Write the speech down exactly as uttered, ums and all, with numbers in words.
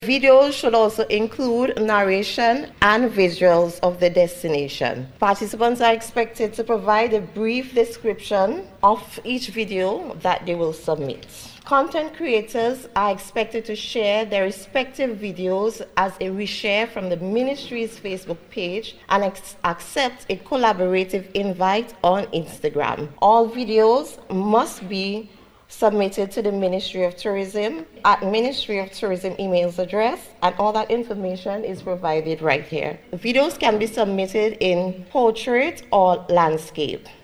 Videos should also include narration and visuals of the destination. Participants are expected to provide a brief description of each video that they will submit. Content creators are expected to share their respective videos as a reshare from the ministry's Facebook page and ex- accept a collaborative invite on Instagram. All videos must be submitted to the Ministry of Tourism at Ministry of Tourism email address, and all that information is provided right here. Videos can be submitted in portrait or landscape.